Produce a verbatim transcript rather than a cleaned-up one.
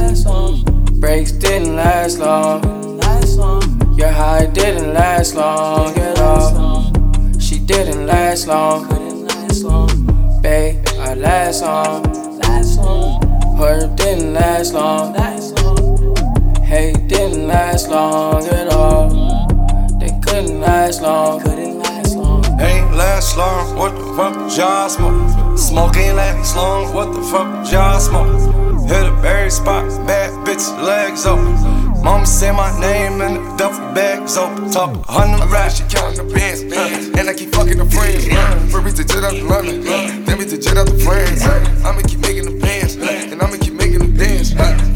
Breaks didn't last long. Your high didn't last long at all. She didn't last long. Babe, our last song. Her didn't last long. Hey, didn't last long at all. They couldn't last long. Ain't last long, what the fuck y'all smoke? Smoke ain't last long, what the fuck y'all smoke? Hit a berry spot, bad bitch, legs open. Mama said my name and the duffel bag's open. Top a hundred racks, she counting the bands, uh, and I keep fucking the friends. Uh, for me to jet out to London, uh, then me to jet out to France. Uh, I'ma keep making the bands, uh, and I'ma keep making them dance. Uh,